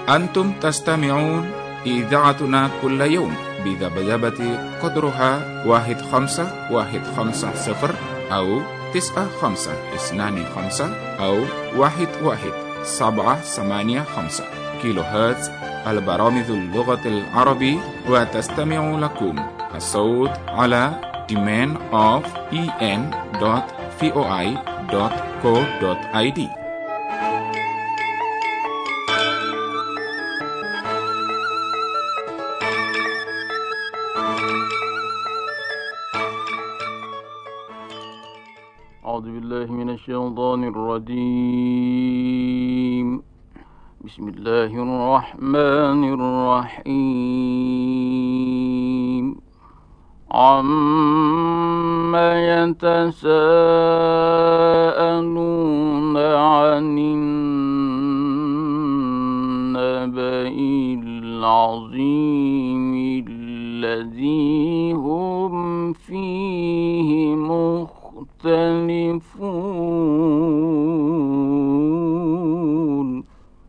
أنتم تستمعون إذاعتنا كل يوم بذبذبة قدرها 1510 أو 9525 أو 11785 كيلو هرتز. البرامج اللغة العربية، وتستمع لكم الصوت على demand.en.voi.co.id. أعوذ بالله من الشيطان الرجيم. بسم الله الرحمن الرحيم. عما يتساءلون عن النبأ العظيم الذي هم فيه مختلفون.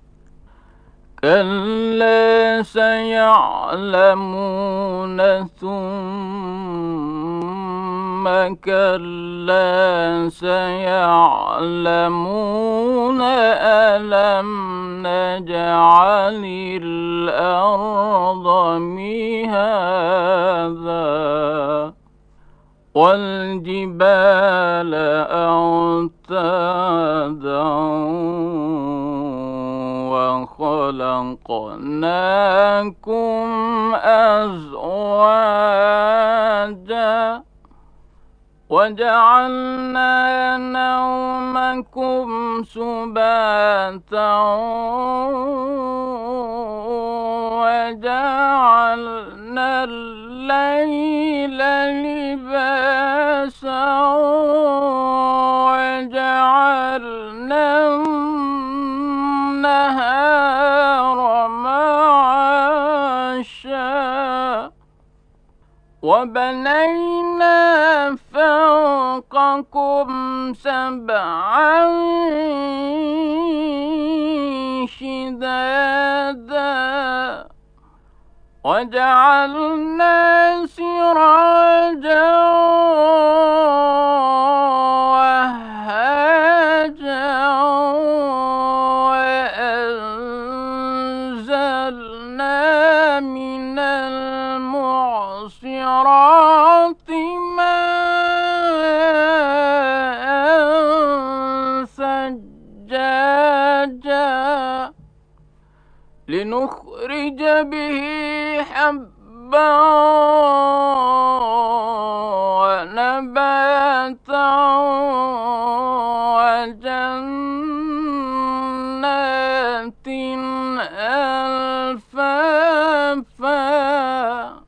كلا سيعلمون ثم كلا سيعلمون ألم نجعل الأرض مهادا والجبال أوتادا وخلقناكم أزواجا وجعلنا نومكم سباتا وجعلنا الليل لباسا وجعلنا النهار معاشا وبنينا فوقكم سبعا شدادا وجعلنا سراجا وهاجا وأنزلنا من المعصرات ماء ثجاجا لنخرج به حبا ونباتا وجنات ألفافا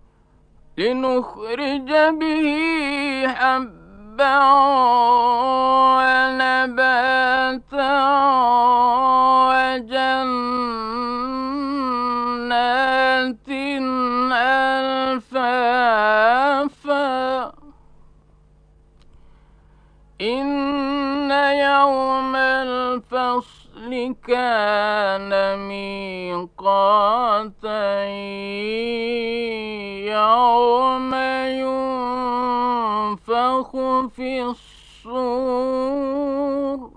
لنخرج به حبا ونباتا وجنات ألفافا إن يوم الفصل كان ميقاتا يوم ينفخ في الصور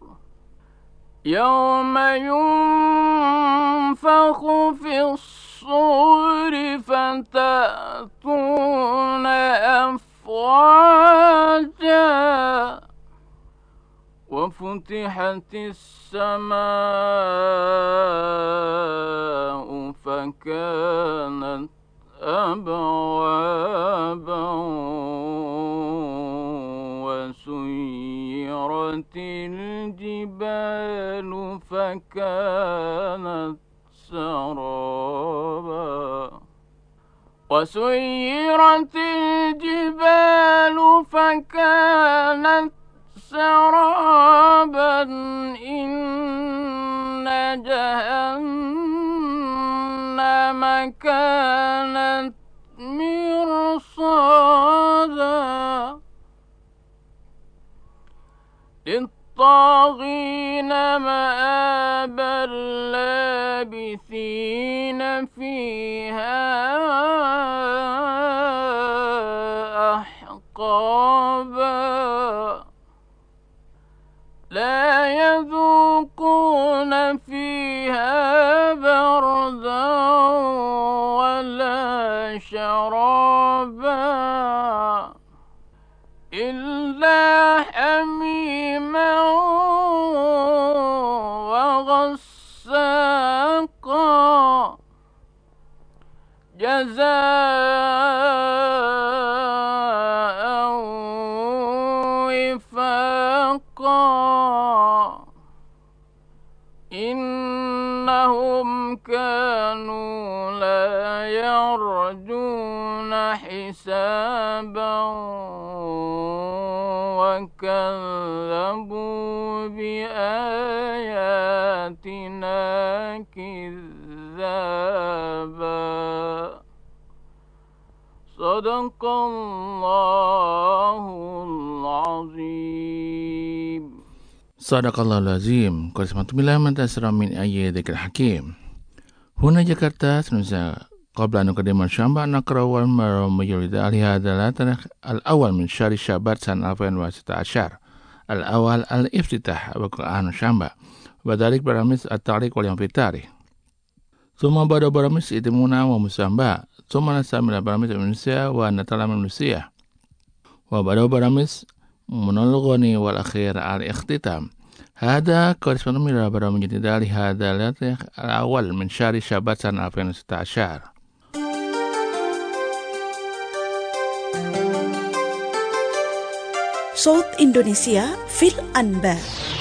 فتأتون أفواجا وفتحت السماء فكانت أبوابا وسيرت الجبال فكانت سرابا وسيرت الجبال فكانت سرابا إن جهنم كانت مرصادا للطاغين مآبا لابثين فيها أحقابا لا يذوقون فيها بردا ولا شرابا إلا حميما وغساقا جزاء وفاقا إنهم كانوا لا يرجون حسابا وكذبوا بآياتنا كذابا صدق الله العظيم. Sadaqallahul Azim. Qul man tasra min ayatikal hakim. Huna Jakarta سنوزا قبل أن نقدم الشنبه نقرأ أول مرة مجلد هذا الأول من شهر شعبان سنة 2016. الأول الافتتاح وقرآن الشنبه وذلك برامج التعليق والانفتاح. ثم بعد برامج إتمونا ومسامبا ثم نستعمل برامج الأمنية ونتعلم الأمنية وبعد برامج منلغني والأخير الاختتام. هذا كورسبوندن من برامج هذا الأول من شهر شعبان سنة 2016. صوت إندونيسيا في الأنباء.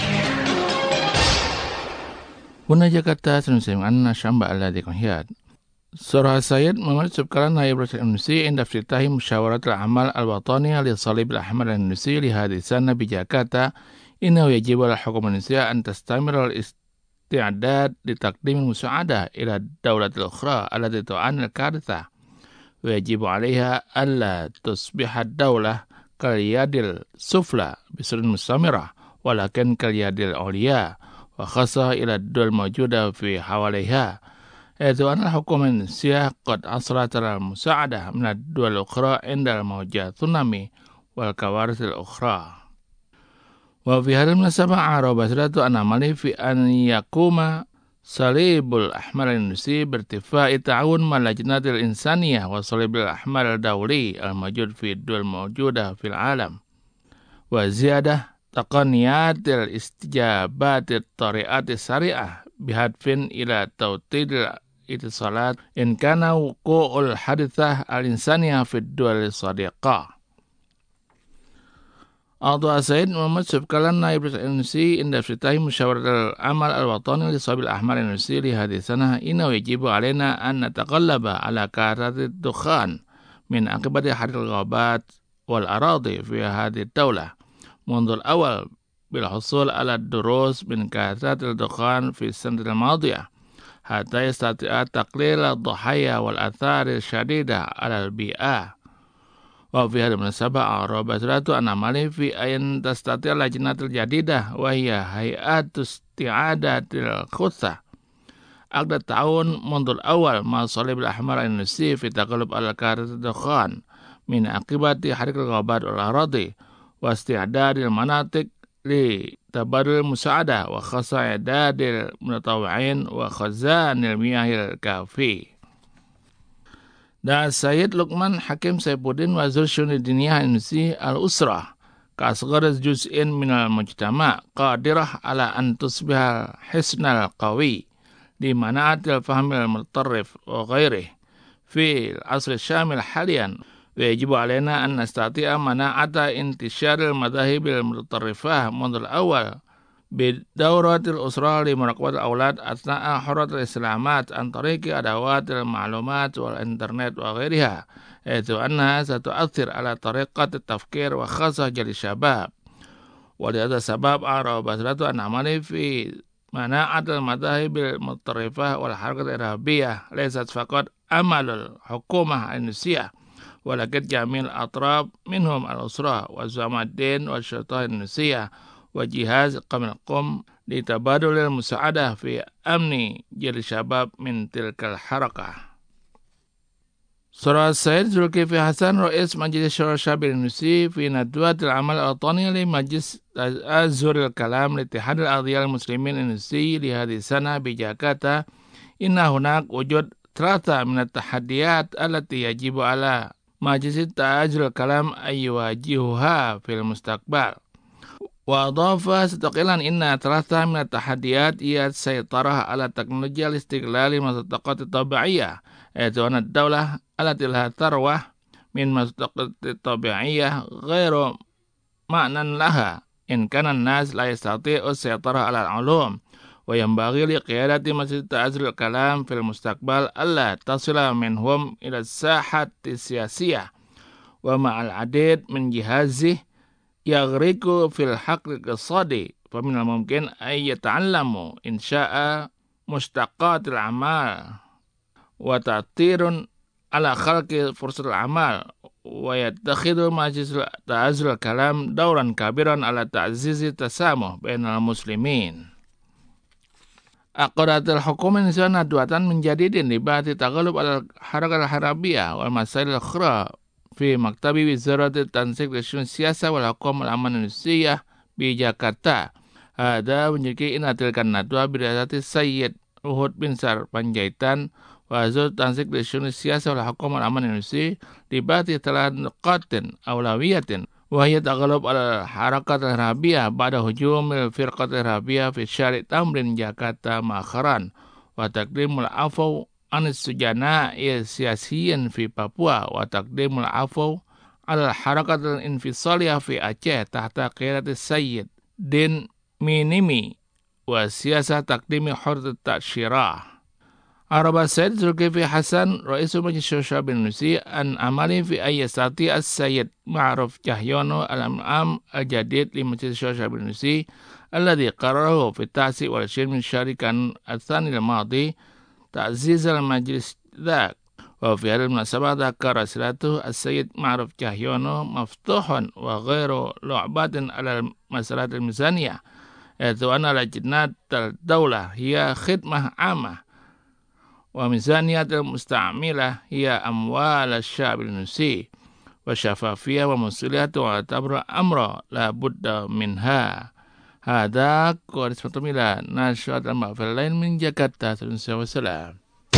هنا جاكرتا سنسمع أن شنبه الذي كنهيات سورة السيد محمد سبكران نائب رئيس الإندونيسي عند افتتاح مشاورة الأعمال الوطنية للصليب الأحمر الإندونيسي لهذه السنة بجاكرتا. إنه يجب على الحكومة الإندونيسية أن تستمر الاستعداد لتقديم المساعدة إلى الدولة الأخرى التي تعاني الكارثة، ويجب عليها ألا تصبح الدولة كاليد السفلى بصورة مستمرة، ولكن كاليد العليا، وخاصة إلى الدول الموجودة في حواليها، حيث أن الحكومة الإندونيسية قد أصرت على المساعدة من الدول الأخرى عند الموجات التسونامي والكوارث الأخرى. وفي هذه المناسبة أعرب وزارة الأعمال في أن يقوم صليب الأحمر الإندونيسي بارتفاع التعاون مع اللجنة الإنسانية والصليب الأحمر الدولي الموجود في الدول الموجودة في العالم، وزيادة تقنيات الاستجابات الطريقة السريعة بهدف إلى توطيد الاتصالات إن كان وقوع الحادثة الإنسانية في الدول الصديقة. أعضاء السيد محمد سبكران نائب رئيس الإندونيسي عند افتتاح مشاورة العمل الوطني للصليب الأحمر الإندونيسي لهذه السنة. إنه يجب علينا أن نتغلب على كارثة الدخان من عقبة حريق الغابات والأراضي في هذه الدولة منذ الأول، بالحصول على الدروس من كارثة الدخان في السنة الماضية حتى يستطيع تقليل الضحايا والآثار الشديدة على البيئة. وفي هذه المناسبة أعرب وزارة الأعمال في أن تستطيع اللجنة الجديدة وهي هيئة استعادة الخطة عقد التعاون منذ الأول مع الصليب الأحمر الإندونيسي في التغلب على كارثة الدخان من عقبة حريق الغابات والأراضي، واستعداد المناطق لتبادل المساعدة، وخاصة إعداد المتطوعين وخزان المياه الكافي. Dan Sayyid Luqman Hakim Saifuddin Wazir Syu'un Diniyah Indonesia al-Usrah كأصغر جزء من المجتمع قادرة على أن تصبح حصن القوي لمناعة الفهم المتطرف وغيره في العصر الشامل حاليا. ويجب علينا أن نستطيع مناعة انتشار المذاهب المتطرفة منذ الأول بدورة الأسرة لمراقبة الأولاد أثناء حرة الاستعلامات عن طريق أدوات المعلومات والإنترنت وغيرها، حيث أنها ستؤثر على طريقة التفكير وخاصة جيل الشباب. ولهذا السبب أعرب وزارة الأعمال في مناعة المذاهب المتطرفة والحركة الإرهابية ليست فقط عمل الحكومة الإندونيسية، ولكن جميع الأطراف منهم الأسرة وزعماء الدين والشرطة الإندونيسية وجهاز قم القم لتبادل المساعدة في أمن جيل الشباب من تلك الحركة. صرح السيد زلكيفي حسن رئيس مجلس شورى الشعب الإندونيسي في ندوة العمل الوطني لمجلس أزهر الكلام لاتحاد الأقضياء المسلمين الإندونيسي لهذه السنة بجاكرتا إن هناك وجود 3 من التحديات التي يجب على مجلس أزهر الكلام أن يواجهها في المستقبل. وأضاف مستقلا إن 3 من التحديات هي السيطرة على تكنولوجيا الاستغلال المصدقات الطبيعية، حيث أن الدولة التي لها ثروة من المصدقات الطبيعية غير معنى لها إن كان الناس لا يستطيعوا السيطرة على العلوم، وينبغي لقيادة مجلس أزهر الكلام في المستقبل ألا تصل منهم إلى الساحة السياسية، ومع العديد من جهازه يغرق في الحقل الاقتصادي، فمن الممكن أن يتعلموا إنشاء مشتقات الأعمال وتأثير على خلق فرصة العمل، ويتخذ مجلس أزهر الكلام دورا كبيرا على تعزيز التسامح بين المسلمين. أقرت الحكومة الإندونيسية ندوة من جديد لبحث التغلب على الحركة الإرهابية والمسائل الأخرى في مكتب وزارة التنسيق لشؤون السياسة والحكومة الأمن الإندونيسية بجاkarta. هذا menjadi إن تلك الندوة برئاسة السيد Luhut Binsar Panjaitan وزارة التنسيق لشؤون السياسة والحكومة الأمن الإندونيسي لبحث 3 نقاط أولوية، وهي التغلب على الحركة الإرهابية بعد هجوم الفرقة الإرهابية في شارع تمرين جاkarta مؤخرا، وتقديم العفو عن السجناء السياسيين في بابوا، وتقديم العفو على الحركة الانفصالية في أعيه تحت قيادة السيد دين مينيمي، وسياسة تقديم حرية التأشيرة. عرب السيد زلكيفي حسن رئيس مجلس الشعب الإندونيسي أن عمله في أن يستطيع السيد معروف جهيونو الإمام الجديد لمجلس الشعب الإندونيسي الذي قرره في 29 من شهر كانون الثاني الماضي تعزيز المجلس ذاك. وفي هذه المناسبة ذكر سيادته السيد معروف جهيونو مفتوح وغير لعبة على المسألة الميزانية، حيث أن لجنة الدولة هي خدمة عامة وميزانية المستعملة هي أموال الشعب الإندونيسي، وشفافية ومسؤولية تعتبر أمر لا بد منها. هذا كورس مطمئلة نشاط المغفلين من جاkarta. Wassalam.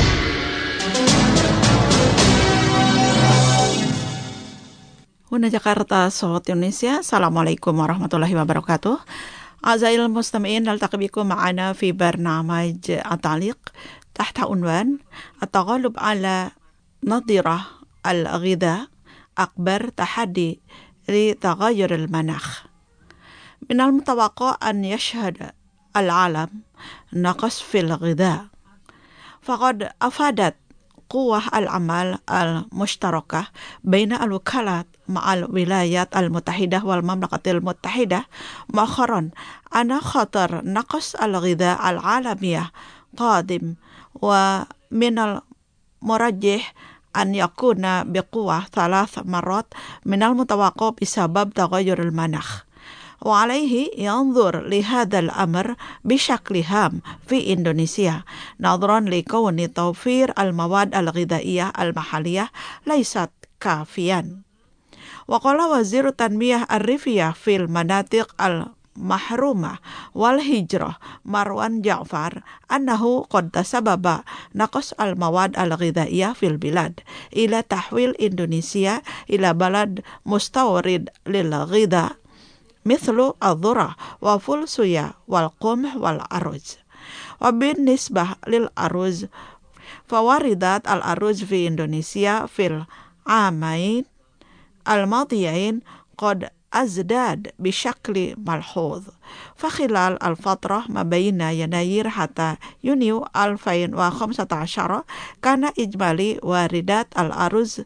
Huna Jakarta, Sohot Indonesia. Assalamualaikum warahmatullahi wabarakatuh. أعزائي المستمعين، نلتقي بكم معنا في برنامج التعليق تحت عنوان التغلب على نظرة الغذاء أكبر تحدي لتغير المناخ. من المتوقع أن يشهد العالم نقص في الغذاء، فقد أفادت قوة العمل المشتركة بين الوكالات مع الولايات المتحدة والمملكة المتحدة مؤخرا أن خطر نقص الغذاء العالمي قادم، ومن المرجح أن يكون بقوة 3 مرات من المتوقع بسبب تغير المناخ. وعليه ينظر لهذا الأمر بشكل هام في إندونيسيا، نظرا لكون توفير المواد الغذائية المحلية ليست كافيا. وقال وزير التنمية الريفية في المناطق المحرومة والهجرة مروان جعفر أنه قد تسبب نقص المواد الغذائية في البلاد إلى تحويل إندونيسيا إلى بلد مستورد للغذاء مثل الذرة وفول صويا والقمح والأرز. وبالنسبة للأرز، فواردات الأرز في إندونيسيا في العامين الماضيين قد ازداد بشكل ملحوظ. فخلال الفترة ما بين يناير حتى يونيو 2015 كان إجمالي واردات الأرز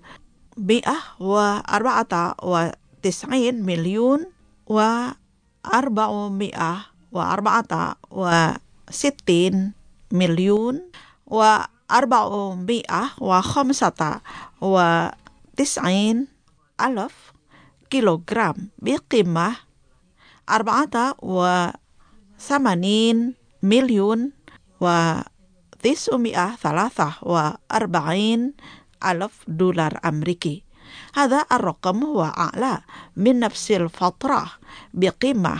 194 مليون و464 مليون و495 ألف كيلوغرام بقيمة 84,9,343,000 $943,000 أمريكي. هذا الرقم هو أعلى من نفس الفترة بقيمة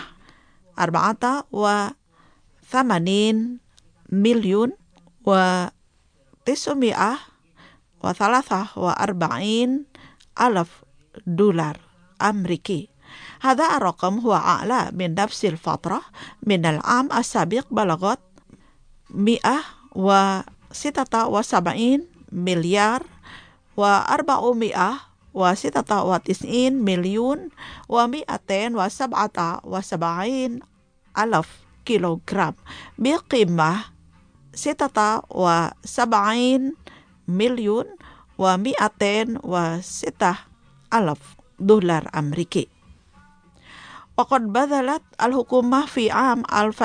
84,943,000 أمريكي. هذا الرقم هو أعلى من نفس الفترة من العام السابق بلغت 196,497,277,000 كيلوغرام بقيمة 76,206,000 دولار أمريكي. وقد بذلت الحكومة في عام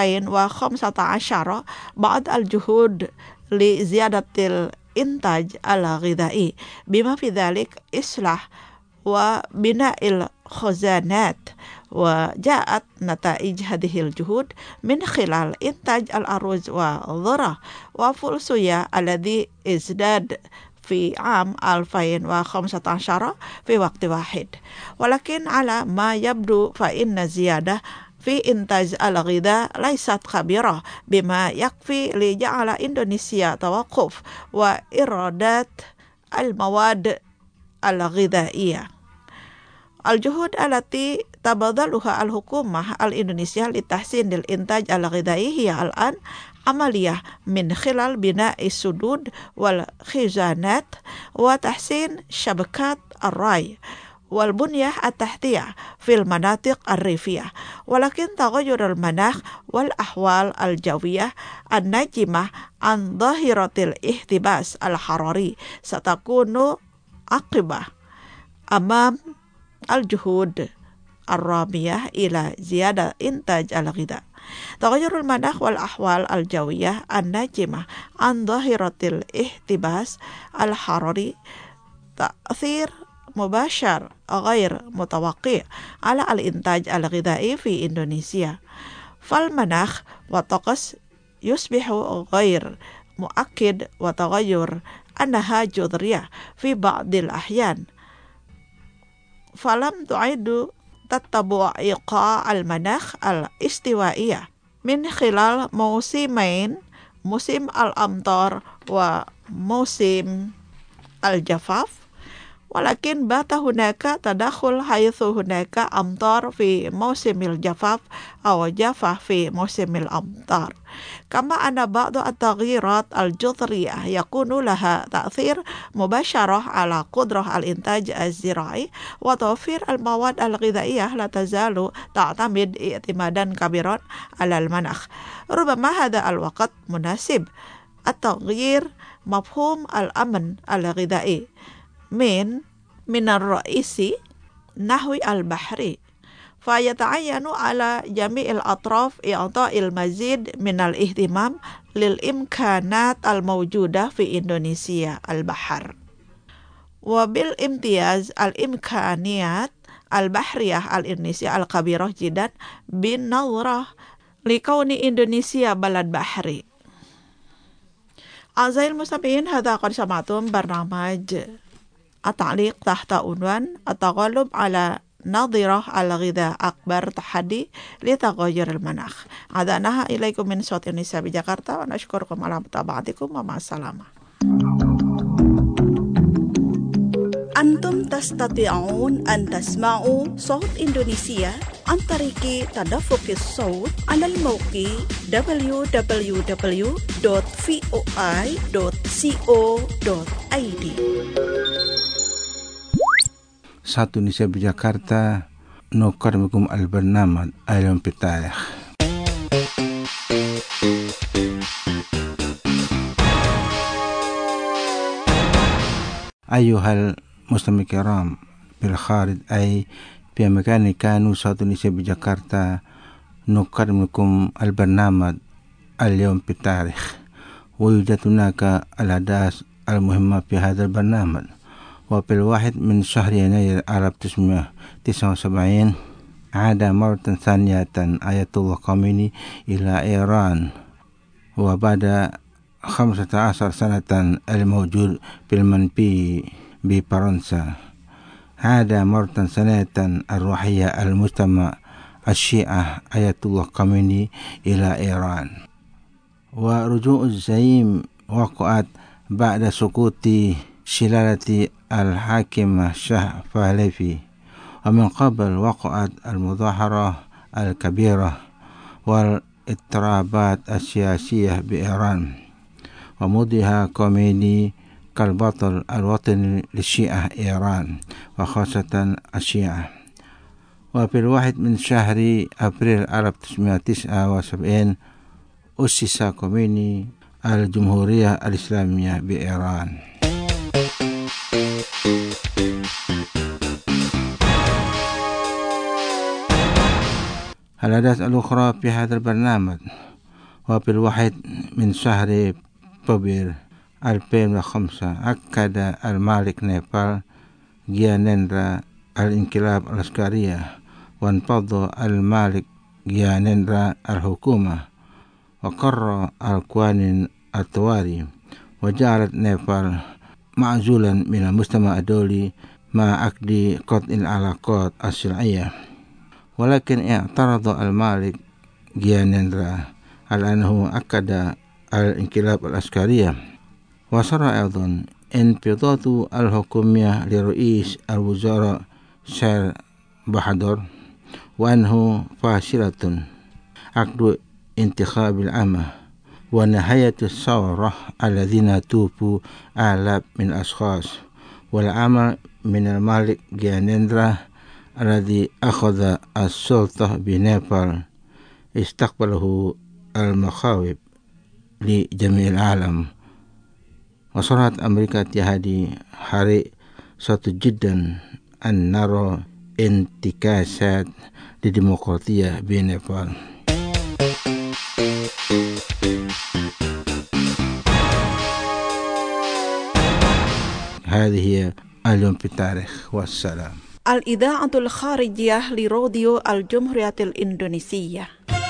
2015 بعض الجهود لزيادة الإنتاج الغذائي بما في ذلك إصلاح وبناء الخزانات، وجاءت نتائج هذه الجهود من خلال إنتاج الأرز والذرة وفول الذي ازداد في عام 2015 في وقت واحد. ولكن على ما يبدو فإن زيادة في إنتاج الغذاء ليست خبيرة بما يكفي لجعل إندونيسيا توقف وإيرادات المواد الغذائية. الجهود التي تبذلها الحكومة الإندونيسية لتحسين الإنتاج الغذائي هي الآن عملية من خلال بناء السدود والخزانات وتحسين شبكات الري والبنية التحتية في المناطق الريفية. ولكن تغير المناخ والأحوال الجوية الناجمة عن ظاهرة الاحتباس الحراري ستكون عقبة أمام الجهود الرامية إلى زيادة إنتاج الغذاء. تغير المناخ والأحوال الجوية الناجمة عن ظاهرة الاحتباس الحراري تأثير مباشر غير متوقع على الإنتاج الغذائي في إندونيسيا، فالمناخ والطقس يصبح غير مؤكد وتغير أنها جذرية في بعض الأحيان، فلم تعد تتبع إيقاع المناخ الاستوائية من خلال موسمين، موسم الأمطار وموسم الجفاف، ولكن بات هناك تدخل حيث هناك أمطار في موسم الجفاف أو جفاف في موسم الأمطار. كما أن بعض التغييرات الجذرية يكون لها تأثير مباشر على قدرة الإنتاج الزراعي وتوفير المواد الغذائية لا تزال تعتمد اعتمادا كبيرا على المناخ. ربما هذا الوقت مناسب التغيير مفهوم الأمن الغذائي من الرئيسي نحو البحري، فيتعين على جميع الأطراف إعطاء المزيد من الاهتمام للإمكانات الموجودة في إندونيسيا البحر، وبالامتياز الإمكانيات البحرية الإندونيسية الكبيرة جدا بالنظرة لكون إندونيسيا بلد بحري. أعزائي المستمعين، هذا قد سمعتم برنامج التعليق تحت عنوان التغلب على نظرة الغذاء أكبر تحدي لتغير المناخ. عدناها إليكم من صوت إندونيسيا بجاkarta، ونشكركم على متابعتكم، ومع السلامة. أنتم تستطيعون أن تسمعوا صوت إندونيسيا عن طريق تدفق الصوت على الموقع www.voi.co.id. Satu Indonesia Jakarta, nukar mikum al-bernamad alam pitayah. Ayuhal muslim kiram bil kharij ay fi makan kanu satu Indonesia Jakarta, nukar mikum al-bernamad alam pitayah. ويوجد هناك الأحداث المهمة في هذا البرنامج. وفي 1 من شهر يناير 1979 عاد مرة ثانية آية الله خامنئي إلى إيران وبعد 15 سنة الموجود في المنفي بفرنسا. عاد مرة ثانية الروحية المجتمع الشيعة آية الله خامنئي إلى إيران. ورجوع الزعيم وقعت بعد سقوط شلالة الحاكم شاه بهلوي، ومن قبل وقعت المظاهرة الكبيرة والاضطرابات السياسية بإيران، ومضيها خامنئي كالبطل الوطني للشيعة إيران وخاصة الشيعة. وفي 1 من شهر أبريل 1979 أسس خامنئي الجمهورية الإسلامية بإيران. الأحداث الأخرى في هذا البرنامج. وفي 1 من شهر فبراير 2005 أكد الملك نيبال جيانندرا الانقلاب العسكري، وانفض الملك جيانندرا الحكومة، وقرر القوانين الطوارئ، وجعلت نيبال معزولا من المجتمع الدولي مع عقد قطع العلاقات الشرعية. ولكن اعترض الملك جيانندرا على أنه أكد الانقلاب العسكري، وصار أيضا انفضاض الحكومية لرئيس الوزراء شير بهادور، وأنه فاشلة عقد انتخاب العامة، ونهاية الثورة الذين توفوا آلاف من الأشخاص، والعمل من الملك جيانندرا الذي أخذ السلطة بنيبال استقبله المخاوف لجميع العالم. وصارت أمريكا تهدي حريصة جدا أن نرى انتكاسات للديمقراطية بنيبال. هذه هي اليوم في التاريخ، والسلام. الإذاعة الخارجية لراديو الجمهورية الإندونيسية.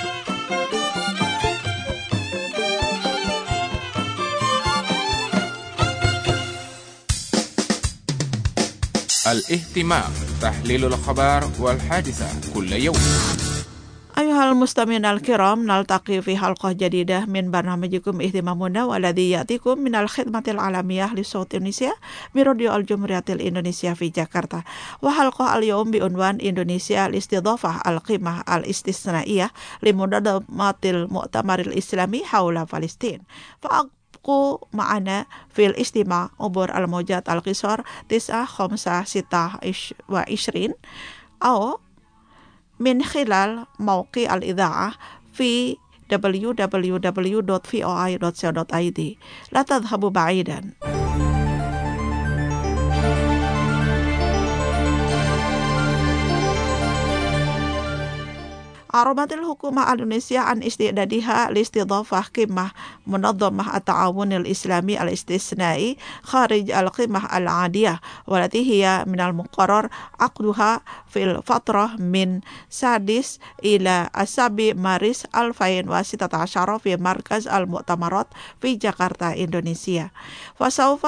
الاهتمام، تحليل الأخبار والحادثة كل يوم. أيها المستمعين الكرام، نلتقي في حلقة جديدة من برنامجكم اهتمامنا، والذي يأتيكم من الخدمة العالمية لصوت إندونيسيا براديو الجمهورية الإندونيسية في جاكرتا. وحلقة اليوم بعنوان إندونيسيا لاستضافة القمة الاستثنائية لمنظمة المؤتمر الإسلامي حول فلسطين. فأبقوا معنا في الاستماع عبر الموجات القصير 9526 أو من خلال موقع الإذاعة في www.voi.co.id. لا تذهبوا بعيدا. عربت الحكومة الإندونيسية عن استعدادها لاستضافة قمة منظمة التعاون الإسلامي الاستثنائي خارج القمة العادية، والتي هي من المقرر عقدها في الفترة من 6 إلى 7 مارس 2016 في مركز المؤتمرات في جاكرتا، إندونيسيا. فسوف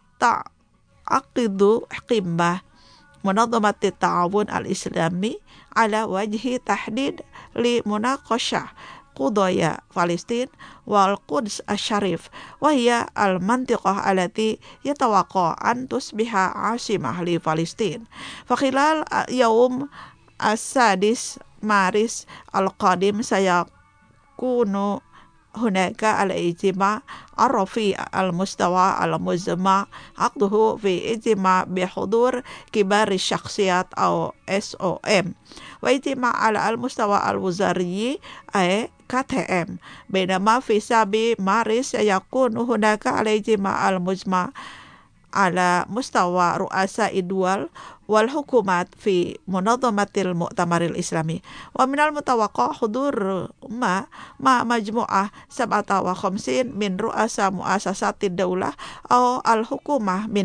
تعقد قمة منظمة التعاون الإسلامي على وجه تحديد لمناقشة قضايا فلسطين والقدس الشريف، وهي المنطقة التي يتوقع أن تصبح عاصمة لفلسطين. فخلال يوم 6 مارس القادم سيكون هناك الاجتماع الرفيع المستوى المجمع عقده في اجتماع بحضور كبار الشخصيات أو SOM، واجتماع على المستوى الوزاري أي KTM. بينما في 7 مارس يكون هناك الاجتماع المجمع على مستوى رؤساء الدول والحكومات في منظمة المؤتمر الإسلامي. ومن المتوقع حضور مع مجموعة 57 من رؤساء مؤسسات الدولة أو الحكومة من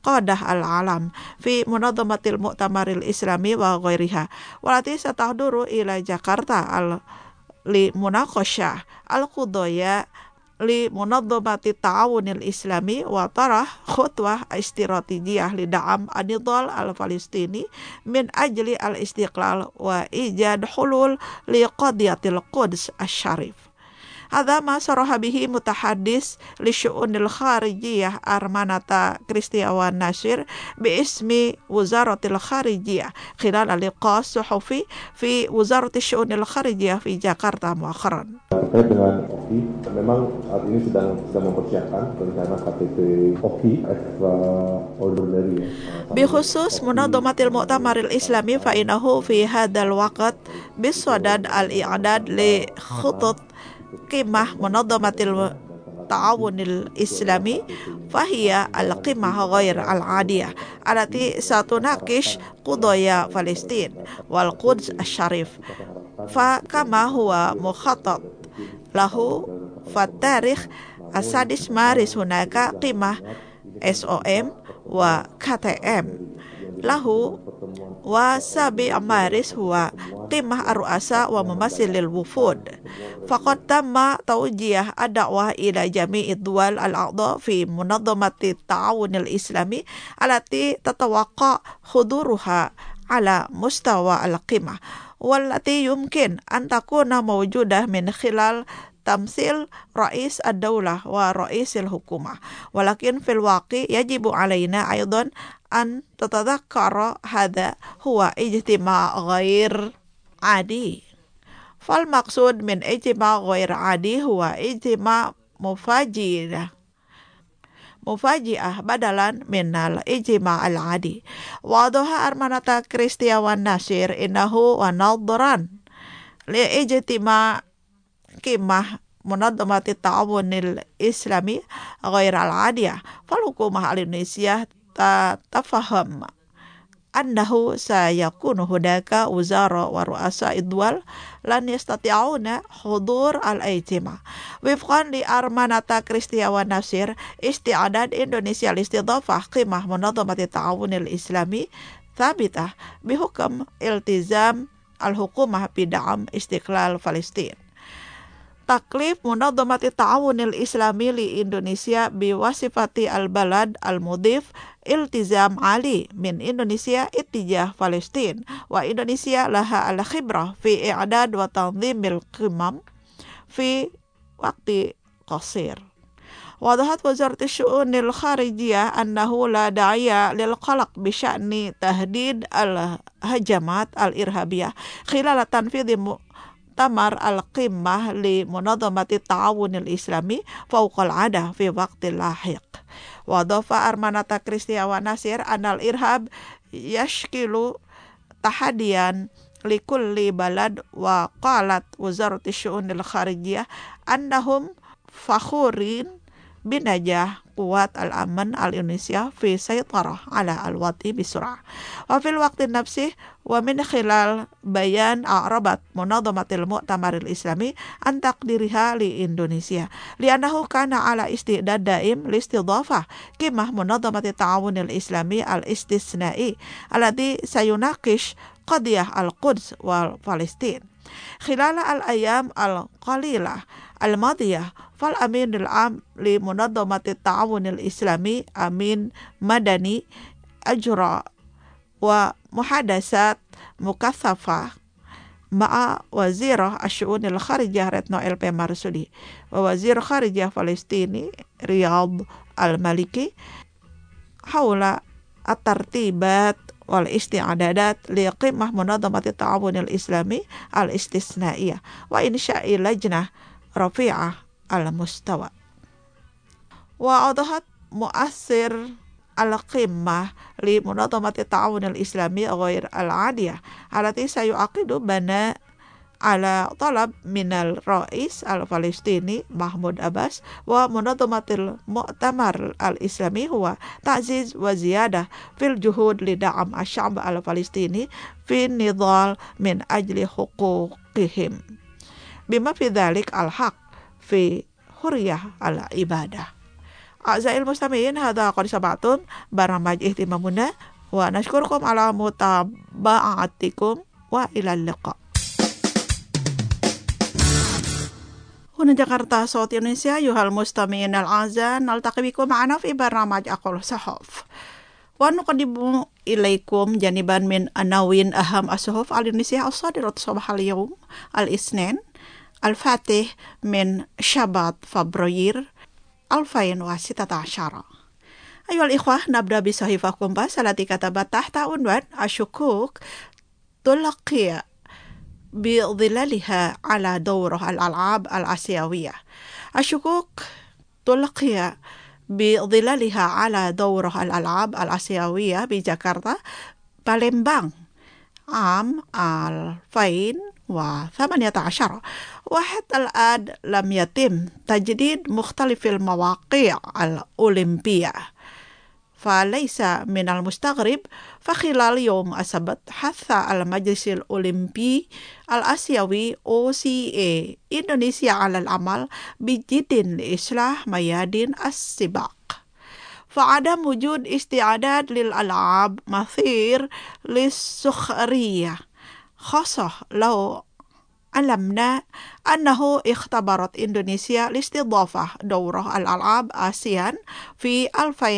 qadah al-alam fi munadhamatil mu'tamaril islami wa ghairiha walati satahduru ila Jakarta li munaqashah al-qudaya li munadhamati ta'awunil islami wa tarah khutwah istiratijiyah li da'am anidhal al-Falistini min ajli al-istiqlal wa ijad hulul li qadiyatil Quds asy-syarif. Hadza ma saraha bihi mutahaddis li syu'unil kharijiyah Armanata Kristiawan Nasir bi ismi Wuzaratil Kharijiyah khilal liqa suhufi fi Wuzaratil Syu'unil Kharijiyah fi Jakarta muakhiran. Terkait dengan OKI, memang saat ini sedang mempersiapkan rencana KTP OKI extraordinary. Bi khusus munadhamatil mu'tamaril islami fa innahu fi hadzal waqt bisadad al-i'dad li khutut qimah munadhamatil ta'awunil islami fahiya al-qimah ghair al-adiyah allati satunaqish qudaya Palestin wal Quds asy-syarif fa kama huwa mukhatab lahu fatarikh asadis maris hunaka qimah SOM wa KTM lahu wa sabi maris huwa qimah ar-ru'asa wa mumassilil wufud faqad tamma tawjih ad-da'wah ila jami'id duwal al-a'dha fi munadhamati ta'awunil islami allati tatawaqqa huduruha ala mustawa al-qimah wallati yumkin an takuna mawjudah min khilal tamsil rais ad-daulah wa raisil hukumah walakin fil waqi yajibu alaina aidan an tatadhakkara hadha huwa ijtima' ghair adi fal maqsud min ijtima' ghair adi huwa ijtima' mufaji'ah badalan minal ijma' al-adi wadaha Armanata Kristiawan Nasir innahu wa nadran li ijtima' qimah munadhamati ta'awunil islami ghair al-adiyah fal hukumah al-Indonesia tafaham annahu sayakunu hudaka wuzara wa ru'asa idwal lan yastati'una hudur al-ijtima' wifqan li Armanata Kristiawan Nasir isti'adad Indonesia listidhafah qimah munadhamati ta'awunil islami thabitah bihukam iltizam al-hukumah bid'am istiqlal Palestin. Taklif munadhamati ta'awunil islami li Indonesia biwasifati al-balad al-mudhif iltizam ali min Indonesia ittijah Palestin wa Indonesia laha al-khibrah fi i'dad wa tanzimil qimam fi waqti qasir. Wadahat Wazaratul Syu'unil Kharijiyah annahu la da'iya lil qalaq bi sya'ni tahdid al-hajamat al-irhabiyah khilal tanfidhi tamar al-qimmah li munadhamati ta'awunil islami fawqal ada fi waqtil lahiq. Wadafa Armanata Kristiawan Nasir anal irhab yashkilu tahadian li kulli balad wa qalat Wazaratul Syu'unil Kharijiyah annahum fakhurin binajah quwat al-aman al-Indonesia fi saytarah ala al-wati bisur'ah wa fil waqti nafsih wa min khilal bayan a'rabat munadhamatil mu'tamaril islami an taqdiriha li Indonesia li'annahu kana ala istidad daim li istidhafah qimah munadhamati ta'awunil islami al-istisna'i alladhi sayunaqish qadiyah al-Quds wal Palestin khilala al-ayam al-qalilah al-madiyah fal aminul am li munadhamati ta'awunil islami amin madani ajra wa muhadasat mukathafah ma'a wazirah asy'unil kharijah Retno LP Marsudi wa wazir kharijah Palestini Riyadh al-Maliki haula at-tartibat wal isti'adadat li qimah munadhamati ta'awunil islami al-istisnaiyah wa insya'i lajnah rafi'ah al-mustawa wa adahat mu'assir al-qimmah li munadhamati ta'awunil islami ghair al-adiyah alati sayu'aqidu bana ala talab minal rais al-Falistini Mahmud Abbas wa munadhamatil mu'tamar al-islami huwa ta'ziz wa ziyadah fil juhud li da'am asy'ab al-Falistini fi nidhal min ajli huquqihim bima fi dhalik al-haq fi huriyah al-ibadah. أعزائي المستمعين هذا قد سمعتم برنامج اهتمامنا ونشكركم على متابعتكم وإلى اللقاء. هنا جاكرتا صوت إندونيسيا أيها المستمعين الأعزاء نلتقي بكم معنا في برنامج أقول صحف ونقدم إليكم جانبا من عناوين أهم الصحف الإندونيسية الصادرة صباح اليوم الاثنين الفاتح من شباط فبراير 2016. أيها الإخوة نبدأ بصحيفة كومباس التي كتبت تحت عنوان الشكوك تلقي بظلالها على دورة الألعاب الآسيوية. الشكوك تلقي بظلالها على دورة الألعاب الآسيوية بجاكرتا بالembang عام 2018 وحتى الآن لم يتم تجديد مختلف المواقع الأولمبية، فليس من المستغرب فخلال يوم السبت حث المجلس الأولمبي الآسيوي OCA إندونيسيا على العمل بجد لإصلاح ميادين السباق، فعدم وجود استعداد للألعاب مثير للسخرية، خاصة لو علمنا أنه اختبرت إندونيسيا لاستضافة دورة الألعاب آسيان في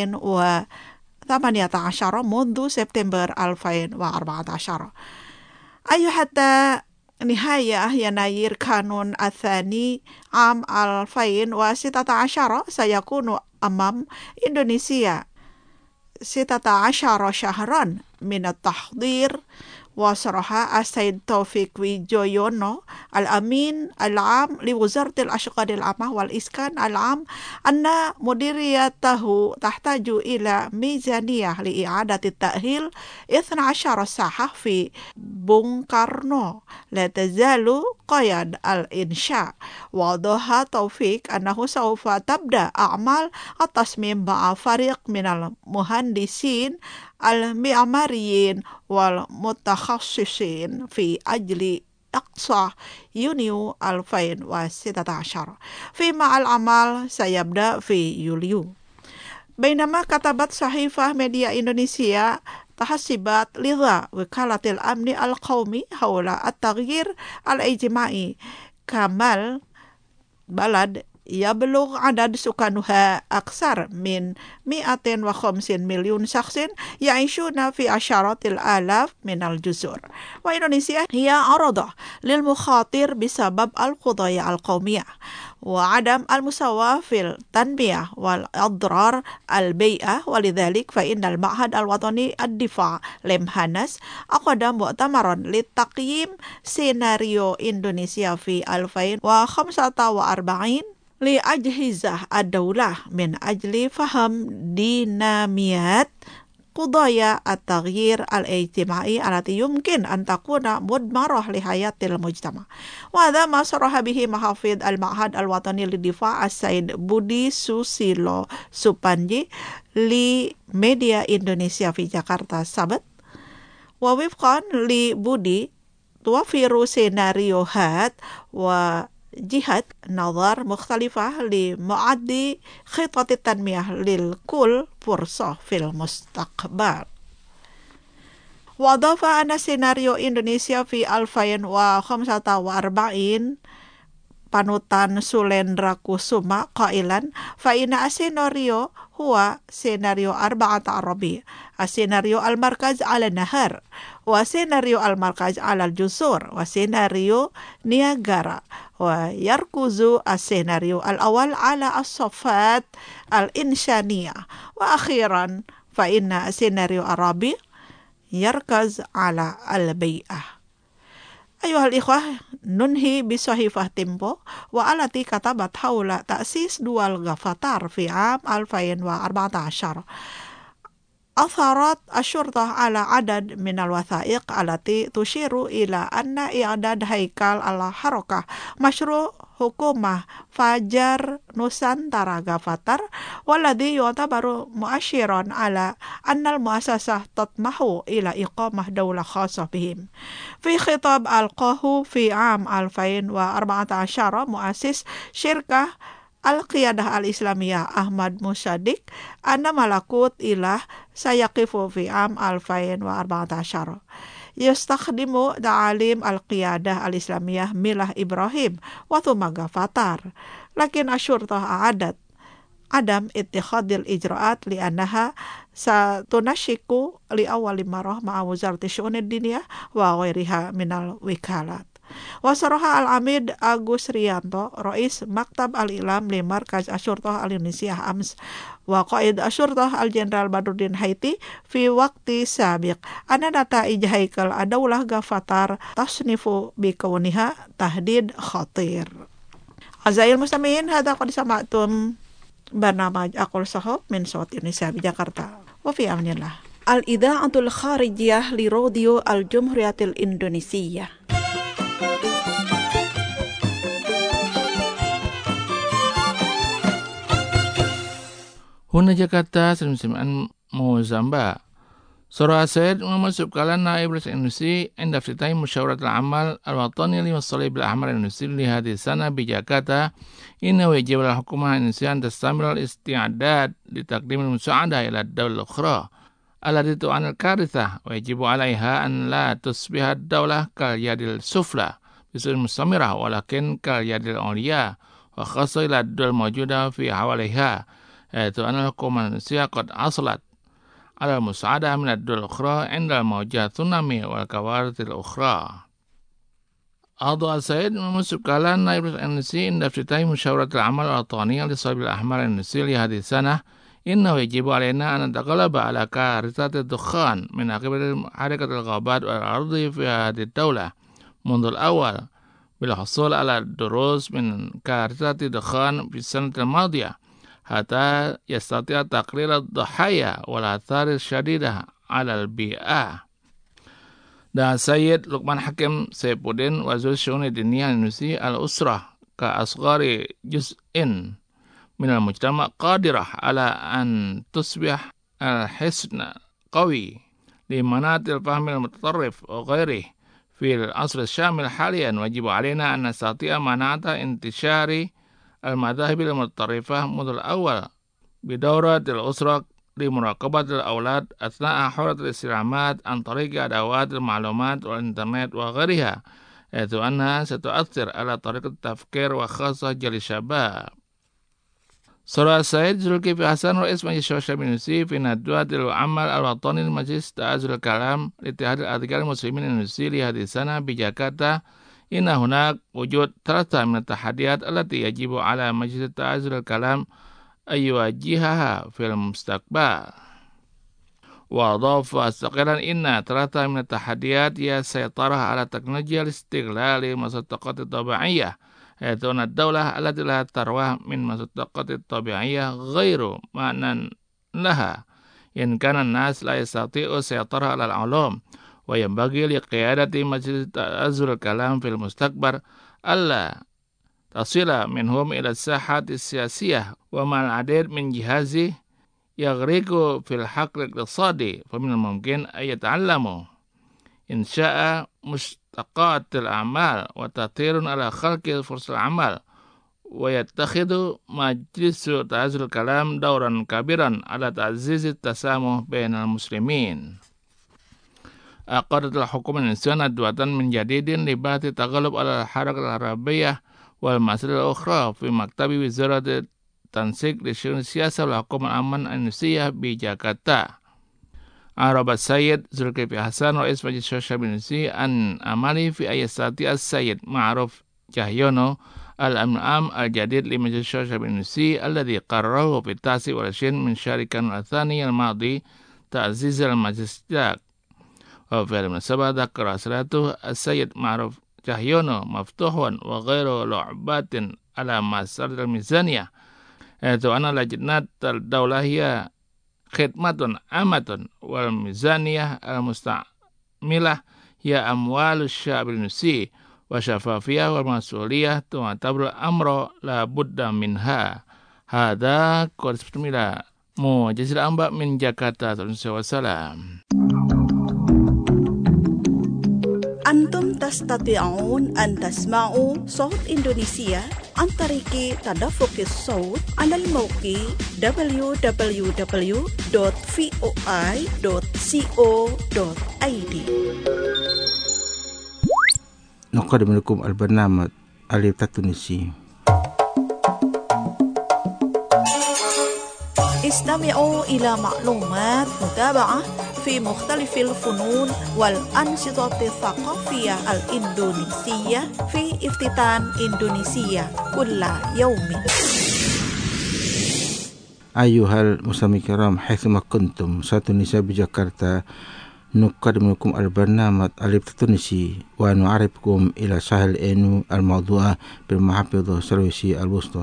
2018 منذ سبتمبر 2014. أي حتى نهاية يناير كانون الثاني عام 2016 سيكون أمام إندونيسيا 16 شهرا من التحضير. وصرح السيد توفيق ويجويونو الأمين العام لوزارة الأشغال العامة والإسكان العام أن مديريته تحتاج إلى ميزانية لإعادة التأهيل 12 ساحة في بونغ كارنو لا تزال قيد الإنشاء. وأوضح توفيق أنه سوف تبدأ أعمال التصميم مع فريق من المهندسين المعماريين والمتخصصين في أجل أقصى يونيو 2016 فيما العمل سيبدأ في يوليو. بينما كتبت صحيفة ميديا إندونيسيا تحسبات لذا وكالة الأمن القومي حول التغيير الاجتماعي كمال بلد يبلغ عدد سكانها أكثر من 150 مليون شخص يعيشون في عشرات الآلاف من الجزر، وإندونيسيا هي عرضة للمخاطر بسبب القضايا القومية وعدم المساواة في التنمية والأضرار البيئة. ولذلك فإن المعهد الوطني الدفاع لمهانس عقد مؤتمرا لتقييم سيناريو إندونيسيا في 2045 لأجهزة الدولة من أجل فهم ديناميات قضايا التغيير الاجتماعي التي يمكن أن تكون مدمرة لحياة المجتمع. وهذا ما صرح به محافظ المعهد الوطني للدفاع السيد بودي سوسيلو سوبانجي لميديا إندونيسيا في جاكرتا السبت. ووفقا لبودي توفر سيناريوهات وجهات نظر مختلفة لمعد خطة التنمية للكل فرصة في المستقبل. وأضاف أن سيناريو إندونيسيا في 2045 panutan Sulendra Kusuma قائلا فإن السيناريو هو سيناريو 4 عربي، السيناريو المركز على النهر، وسيناريو المركز على الجزر، وسيناريو نياجارا. ويركز السيناريو الأول على الصفات الإنسانية، وأخيرا فإن السيناريو الرابع يركز على البيئة. أيها الإخوة ننهي بصحيفة تيمبو والتي كتبت حول تأسيس دول غفاتار في عام 2014. أثارت الشرطة على عدد من الوثائق التي تشير إلى أن إعداد هيكل الحركة مشروع حكومة فاجر نوسانتارا غفاتار، والذي يعتبر مؤشرا على أن المؤسسة تطمح إلى إقامة دولة خاصة بهم. في خطاب ألقاه في عام 2014 مؤسس شركة Al-Qiyadah Al-Islamiyah Ahmad Musaddiq anna malakut ilah sayaqifu fi am 2014. Yastakhdimu ta'alim Al-Qiyadah Al-Islamiyah milah Ibrahim wa thumma gafatar. Lakin asyurtah a'adat Adam ittikhadil ijra'at li'annaha satunashiku li awali marah ma'a wuzarati syu'unid diniyah wa ghairiha minal wikalat. Wasaraha al-Amid Agus Rianto Rais Maktab al-Ilam li Markaz Asyurtah al-Indonesia Ams wa Qaid Asyurtah al-Jenderal Badruddin Haiti fi waqti sabiq anna data ijhaikal adaulah gafatar tasnifu bi kauniha tahdid khatir. Azail mustami'in hadha qad sama'tum barnamaj Aqul Sahab min Sawt Indonesia di Jakarta. Wa fi amanillah. Al-Idha'atul Kharijiyah li Radio Al-Jumhuriyatil Indonesia. Huna Jakarta Semusiman Mozamba. Surah Sayyid Muhammad Subkalan Naib Rasul Indonesia Indah Fitai Musyawarat Al-Amal Al-Watani Lima Salib Al-Ahmar Indonesia Lihat di sana di Jakarta. Inna wajib al-hukumah Indonesia Tastamil al-isti'adad Ditakdim al-musa'adah ila ad-dawla al-ukhra Alladhi tu'an al-karithah Wajibu alaiha an la tusbiha ad-dawlah Kal yadil sufla Bisul mustamirah Walakin kal yadil awliya Wa khasa ila ad-dawla mawjudah Fi hawaliha Yaitu anal hukumah Indonesia Qad aslat Ala musa'adah min ad-dawla al-ukhra Indal mawjah tsunami Wal kawaritil ukhra. Adhu al-Sayyid Musibkalan Naib Rasul Indonesia Indah Fitai Musyawarat Al-Amal Al-Watani Al-Sabil Al-Ahmar Indonesia Lihat di sana. Inna wajibu alaina an nataqalaba ala karisat ad-dukhan min akibat harakat al-ghabat wal-ardi fi hadhihi ad-dawlah منذ الأول بالحصول على الدروس من كارثة الدخان في السنة الماضية حتى يستطيع تقرير الضحايا والآثار الشديدة على البيئة. Dan Sayyid Luqman Hakim Saifuddin Wazir Syu'un Diniyah Indonesia Al-Usrah ka asghari juz'in min al-mujtama' qadirah ala an tusbih al-hisn qawi li manatil fahmil mutatarrif wa ghairih fil asr syamil haliyan wajib alaina an nastati'a mana'ata intishari al-madhahib al-mutatarrifah mudul awal bidawratil usrah لمراقبة الأولاد أثناء حرة الاستعلامات عن طريق أدوات المعلومات والإنترنت وغيرها حيث أنها ستؤثر على طريقة التفكير وخاصة جيل الشباب. Surah Sayyid Zulkifli Hasan Rais Majlis Syu'ab Indonesia fi Nadwatil Amal Al-Watani Majlis Ta'azul Kalam Ittihad Al-Adhikar Muslimin Indonesia Lihat di sana di Jakarta. Inna hunak wujud thalatha min at-tahadiyat allati yajibu ala Majlis Ta'azul Kalam أيواجهها في المستقبل. وأضاف مستقلا إن ثلاثة من التحديات هي السيطرة على تكنولوجيا الاستغلال للمصدقات الطبيعية حيث أن الدولة التي لها ثروة من المصدقات الطبيعية غير معنى لها إن كان الناس لا يستطيعوا السيطرة على العلوم وينبغي لقيادة مجلس تأزل الكلام في المستقبل ألا تصل منهم إلى الساحة السياسية ومع العديد من جهازه يغرق في الحقل الاقتصادي فمن الممكن أن يتعلموا إنشاء مشتقات الأعمال وتأثير على خلق فرص العمل ويتخذ مجلس تعزيز الكلام دورا كبيرا على تعزيز التسامح بين المسلمين. أقرت الحكومة الإندونيسية ندوة من جديد لبحث التغلب على الحركة العربية والمسائل الأخرى في مكتب وزارة التنسيق لشؤون السياسة والحكومة الأمن الإندونيسية بجاkarta. عرب السيد زلكفي حسن رئيس مجلس الشعب الإندونيسي أن أمالي في أن يستطيع السيد معروف Cahyono الأمن العام الجديد لمجلس الشعب الإندونيسي الذي قرره في 29 من شهر كانون الثاني الماضي تعزيز المجلس ذاك. وفي المناسبة ذكر رسالته السيد معروف Cahyono maftuhun wa ghairu lu'batin ala masar al-mizaniyah yaitu anna lajnat al-dawlahiyah khidmatun amatun wal mizaniyah al-musta'milah ya amwalus sya'ab al-nusi wa syafafiyah wal masuliyah tu'atabru amro la budda minha hadha korismila mujazil amba min Jakarta. Wassalam. Antum تستطيعون أن تسمعوا صوت إندونيسيا عن طريق تدفق الصوت على الموقع www.voi.co.id. نقدم لكم البرنامج الليبة التونسي. استمعوا إلى معلومات متابعة في مختلف الفنون والأنشطة الثقافية الإندونيسية في افتتان إندونيسيا كل يوم. أيها المستمعين الكرام حيثما كنتم ساتونيسيا بجاكرتا نقدم لكم البرنامج الليبة التونسي ونعرفكم إلى ساحل إنو الموضوع بالمحافظة سلويسي الوسطى.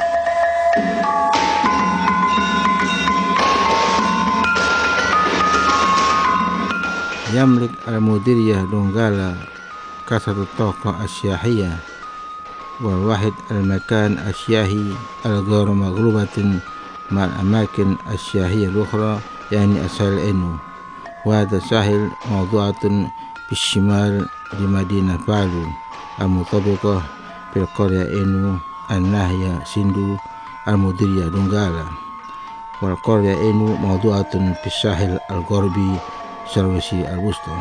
يملك المديرية دونغالا كثرة الطاقة السياحية وواحد المكان السياحي الغير مغلوبة مع الأماكن السياحية الأخرى يعني الساحل إنو، وهذا الساحل موضوعة بالشمال لمدينة بالو المطابقة بالقرية إنو الناحية سندو المديرية دونغالا، والقرية إنو موضوعة بالساحل الغربي سلويسي الوسطى.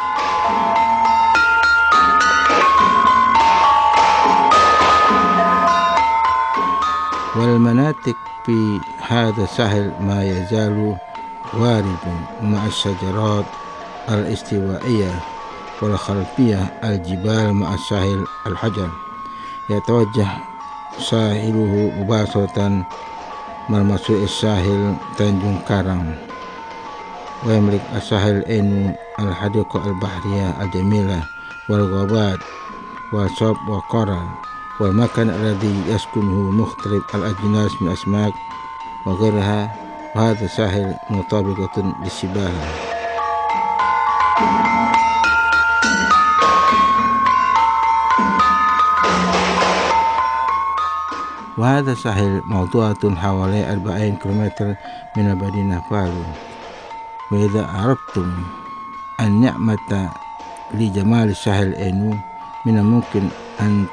والمناطق في هذا الساحل ما يزال وارد مع الشجرات الاستوائية والخلفية الجبال مع الساحل الحجر، يتوجه ساحله مباشرة مرمى الساحل تنجم كارم. ويملك الساحل إنو الحديقة البحرية الجميلة والغابات والصوب والقرى، والمكان الذي يسكنه مختلف الأجناس من الأسماك وغيرها، وهذا الساحل مطابقة للسباحة. وهذا الساحل موضوعة حوالي 40 كيلومتر من مدينة بالو. وإذا أردتم النعمة لجمال الساحل إنو من الممكن أن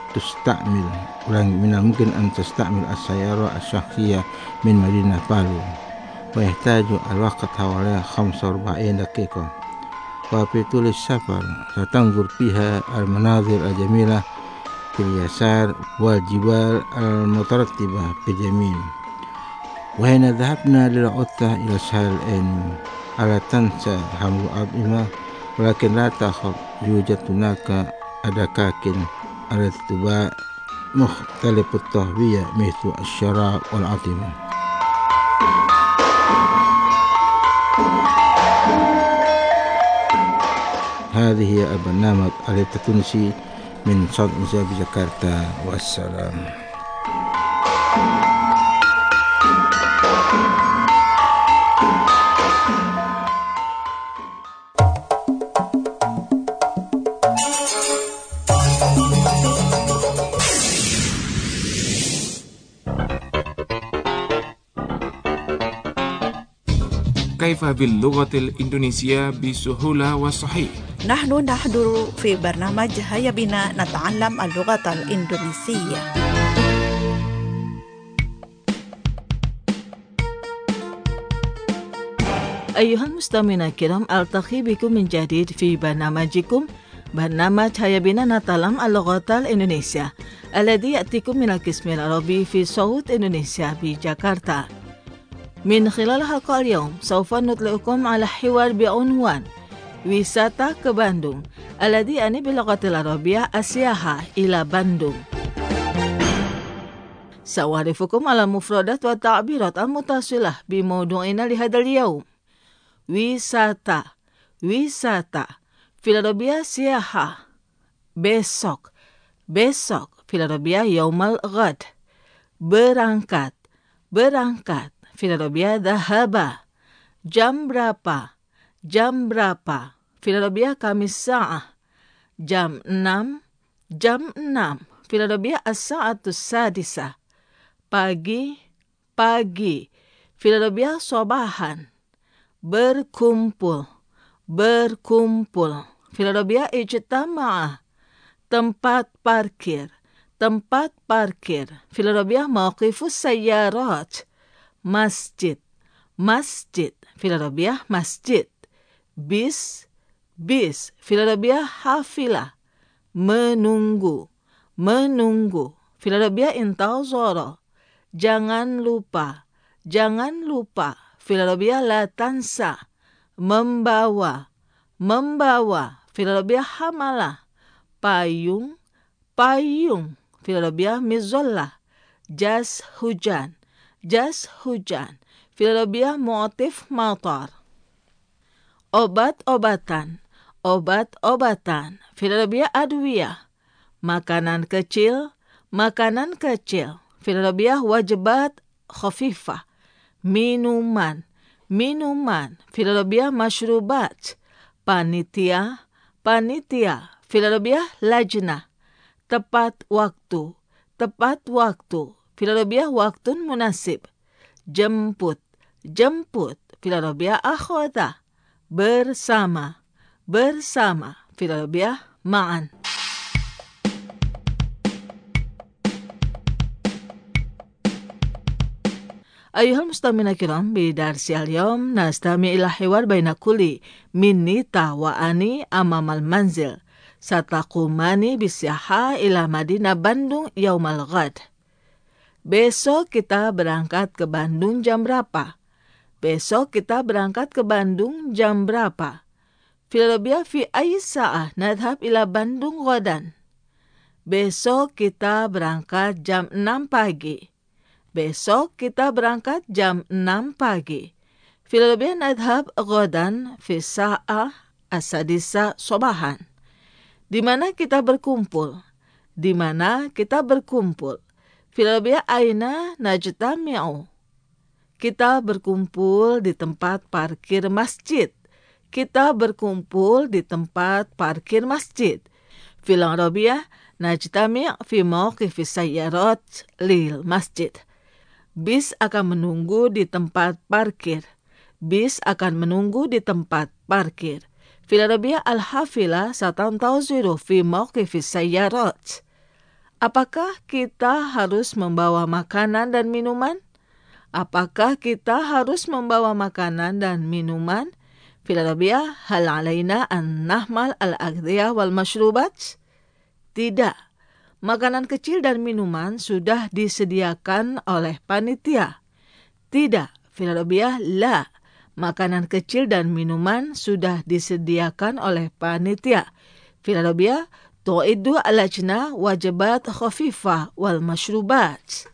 تستعمل السيارة الشخصية من مدينة بالو، ويحتاج الوقت حوالي 45 دقيقة، وفي طول السفر ستنظر فيها المناظر الجميلة في اليسار والجبال المترتبة في اليمين. وهنا ذهبنا للعطلة إلى الساحل إنو، ألا تنسى حمل الأطعمة، ولكن لا تخف، يوجد هناك أدكاك التي تباع مختلف التهوية مثل الشراب والأطعمة. هذه هي البرنامج الليبة التونسي من صوت إنسان بجاكرتا، والسلام. كيف باللغة الإندونيسية بسهولة وصحيح؟ نحن نحضر في برنامج هيا بنا نتعلم اللغة الإندونيسية. أيها المستمعون الكرام، ألتقي بكم من جديد في برنامجكم برنامج هيا بنا نتعلم اللغة الإندونيسية الذي يأتيكم من القسم العربي في صوت إندونيسيا بجاكرتا. من خلال حلقة اليوم سوف نطلعكم على حوار بعنوان wisata ke Bandung الذي يعني باللغة العربية السياحة إلى بندung. سأعرفكم على المفردات والتعبيرات المتصلة بموضوعنا لهذا اليوم. wisata في العربية سياحة. besok في العربية يوم الغد. berangkat في العربية ذهب. jam berapa في العربية كم الساعة. jam 6 في العربية الساعة السادسة. pagi في العربية صباحا. berkumpul في العربية اجتماع. tempat parkir. Tempat parkir. Fil Arabiah mawqifus sayyarat. Masjid. Masjid. Fil Arabiah masjid. Bis. Bis. Fil Arabiah hafilah. Menunggu. Menunggu. Fil Arabiah intazara. Jangan lupa. Jangan lupa. Fil Arabiah la tansa. Membawa. Membawa. Fil Arabiah hamalah. Payung. Payung. Fil Arabiah mizallah. Jas hujan. Jas hujan. Fil Arabiah mu'atif matar. Obat-obatan. Obat-obatan. Fil Arabiah adwiyah. Makanan kecil. Makanan kecil. Fil Arabiah wajibat khafifah. Minuman. Minuman. Fil Arabiah masyrubat. Panitia. Panitia. Fil Arabiah lajnah. Tepat waktu. Tepat waktu. Fil Arabiah waktun munasib. Jemput. Jemput. Fil Arabiah akhadha. Bersama. Bersama. Fil Arabiah ma'an. أيها المستمعون الكرام بدرس اليوم نستمع إلى حوار بين كل من نيتا وأني أمام المنزل ستقومان بالسياحة إلى مدينة Bandung يوم الغد. Besok kita berangkat ke Bandung jam berapa? Besok kita berangkat ke Bandung jam berapa? Fil Arabiah fi ayyi sa'ah nadhhab ila Bandung ghadan. Besok kita berangkat jam 6 pagi. Besok kita berangkat jam 6 pagi. Fil Arabiah nadhhab ghadan fi sa'ah as-sadisa sobahan. Di mana kita berkumpul? Di mana kita berkumpul? Fil Arabiah aina najtami'u. Kita berkumpul di tempat parkir masjid. Kita berkumpul di tempat parkir masjid. Fil Arabiah najtami' fi mawqifis sayyarat lil masjid. Bis akan menunggu di tempat parkir. Bis akan menunggu di tempat parkir. Fil Arabiah al-hafilah satantaziru fi mawqifis sayyarat. Apakah kita harus membawa makanan dan minuman? Apakah kita harus membawa makanan dan minuman? Fil Arabiah hal alaina an nahmal al-aghdiyah wal mashrubat? Tidak. Makanan kecil dan minuman sudah disediakan oleh panitia. Tidak. Fil Arabiah la. Makanan kecil dan minuman sudah disediakan oleh panitia. Fil Arabiah tu'iddu al-lajnah wajibat khafifah wal mashrubat.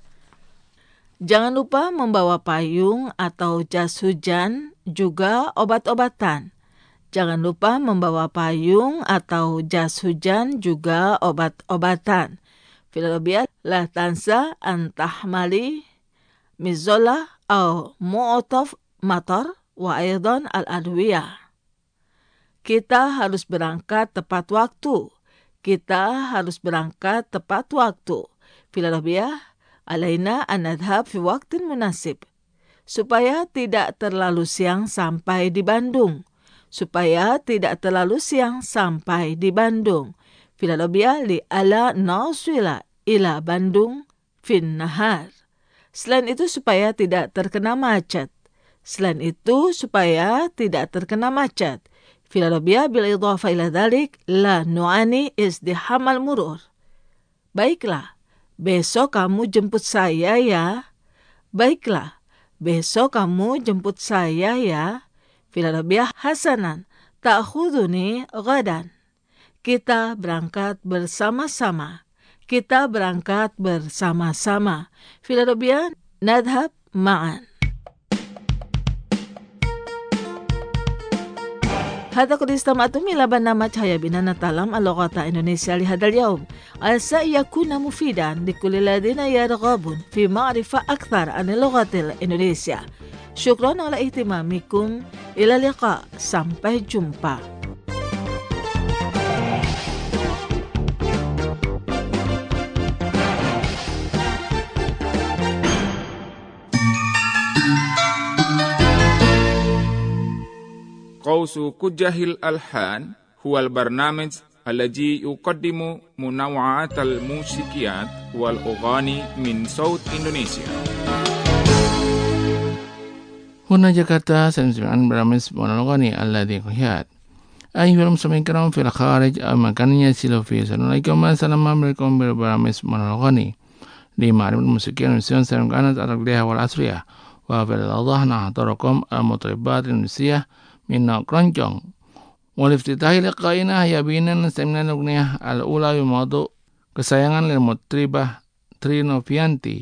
Jangan lupa membawa payung atau jas hujan, juga obat-obatan. Jangan lupa membawa payung atau jas hujan, juga obat-obatan. Fil Arabiah la tansa an tahmali mizallah atau mu'taf matar wa aidan al-adwiyah. Kita harus berangkat tepat waktu. Kita harus berangkat tepat waktu. Fil Arabiah alaina an nadhhab fi waqtin munasib. Supaya tidak terlalu siang sampai di Bandung. Supaya tidak terlalu siang sampai di Bandung. Fil Arabiah li ala nasila ila Bandung fin nahar. Selain itu supaya tidak terkena macet. Selain itu supaya tidak terkena macet. Fil Arabiah bil idhafa ila dhalik la nu'ani izdiham al-murur. Baiklah, besok kamu jemput saya ya. Baiklah, besok kamu jemput saya ya. Fil Arabiah hasanan ta'khuduni ghadan. Kita berangkat bersama-sama. Kita berangkat bersama-sama. Fil Arabiah nadhhab ma'an. هذا قد استمعتم إلى برنامج هيا بنا نتعلم اللغة الإندونيسية لهذا اليوم. عسى يكون مفيدا لكل الذين يرغبون في معرفة أكثر عن اللغة الإندونيسية. شكرا على اهتمامكم. إلى اللقاء. Sampai jumpa. قوس كجه الألحان هو البرنامج الذي يقدم منوعات الموسيقيات والأغاني من صوت إندونيسيا. هنا جاكرتا سنسمعن برامج monologani الذي قياد. أيها المستمعين الكرام في الخارج أو مكان يسير فيه Assalamualaikum warahmatullahi berbarامج monologani لمعرفة الموسيقى الإندونيسية سواء كانت التقليدية والعصرية. وفي الأوضاح نحضركم المطربات الإندونيسية من نوع keroncong. والافتتاح لقائنا هي بينا نستمع الأغنية الأولى بموضوع kesayangan للمطربة Tri Novianti.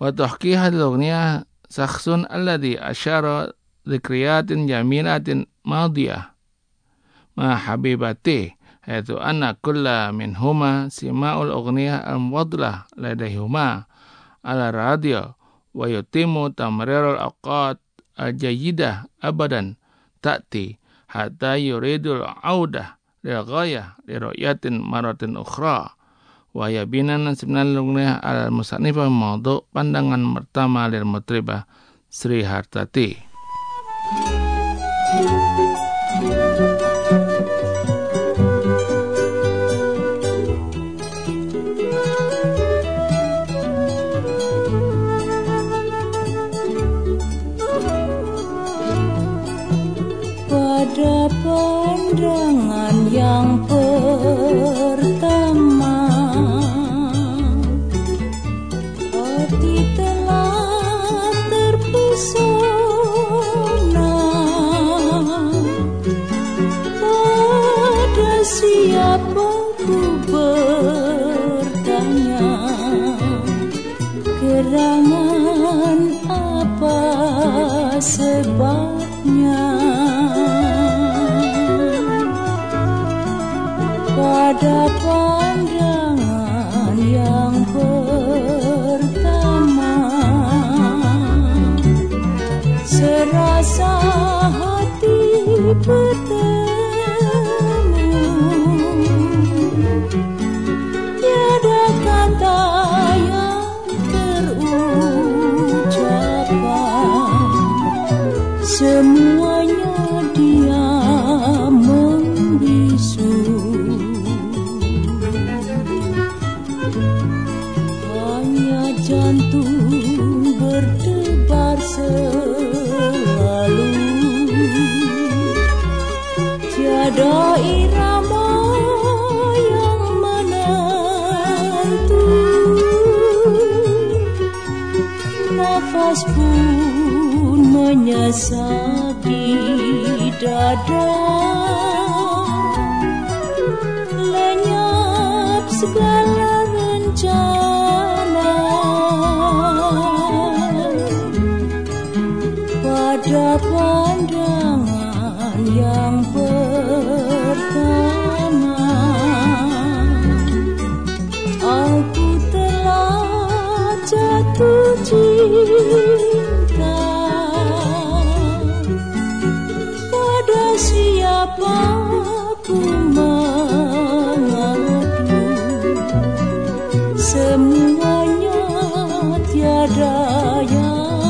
وتحكي هذه الأغنية شخص الذي أشار ذكريات جميلة ماضية مع حبيبته، حيث أن كل منهما سماع الأغنية المفضلة لديهما على الراديو، ويتم تمرير الأوقات الجيدة أبدا تأتي حتى يريد العودة للغاية لرؤية مرة أخرى. وهي bina nasibna lugneh al musannifah mawdu' pandangan pertama lil mutribah Sri Hartati. Pada pandangan yang pertama, hati telah terpesona pada siapa ku bertanya, gerangan apa sebabnya. Pada pandangan yang pertama, serasa hati bertemu, tiada kata yang terucapkan, semuanya dia membisu. Jantung berdebar selalu, tiada irama yang menentu, nafas pun menyesat di dada, lenyap segala rencana. Pada pandangan yang pertama, aku telah jatuh cinta pada siapa ku mengadu, semuanya tiada yang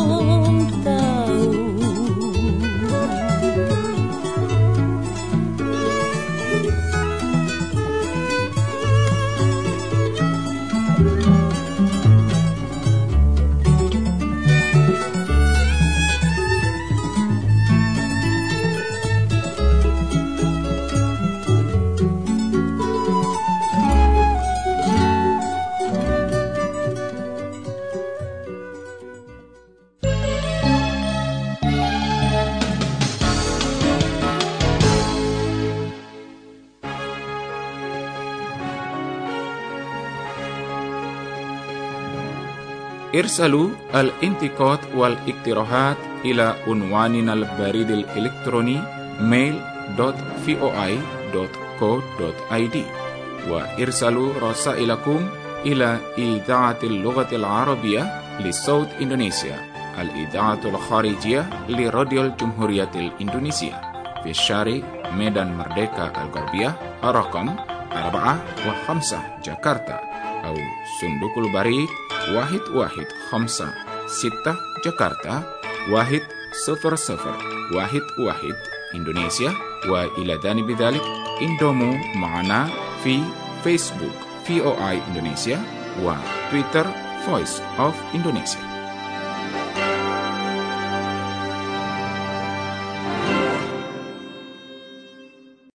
ارسلوا الانتقاد والاقتراحات إلى عنواننا البريد الإلكتروني mail.voi.co.id وارسلوا رسائلكم إلى إذاعة اللغة العربية لصوت إندونيسيا الإذاعة الخارجية لراديو الجمهورية الإندونيسية في الشارع ميدان مردeka الغربية رقم 4 و5 جاكرتا أو صندوق البريد 1156 جاكرتا 10011 إندونيسيا. وإلى جانب ذلك انضموا معنا في فيسبوك VOA إندونيسيا وتويتر Voice of Indonesia.